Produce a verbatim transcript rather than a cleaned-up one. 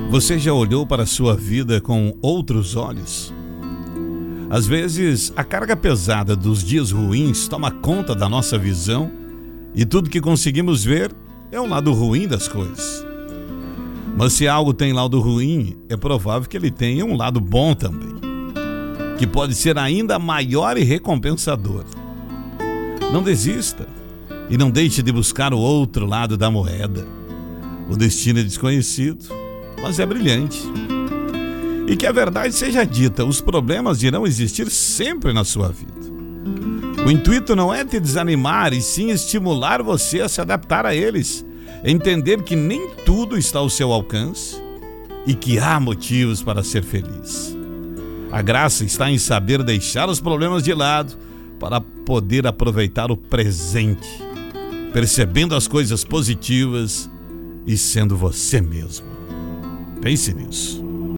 Você já olhou para a sua vida com outros olhos? Às vezes, a carga pesada dos dias ruins toma conta da nossa visão e tudo que conseguimos ver é o lado ruim das coisas. Mas se algo tem lado ruim, é provável que ele tenha um lado bom também, que pode ser ainda maior e recompensador. Não desista e não deixe de buscar o outro lado da moeda. O destino é desconhecido, mas é brilhante. E que a verdade seja dita, os problemas irão existir sempre na sua vida. O intuito não é te desanimar, e sim estimular você a se adaptar a eles, entender que nem tudo está ao seu alcance e que há motivos para ser feliz. A graça está em saber deixar os problemas de lado para poder aproveitar o presente, percebendo as coisas positivas e sendo você mesmo. Pense nisso.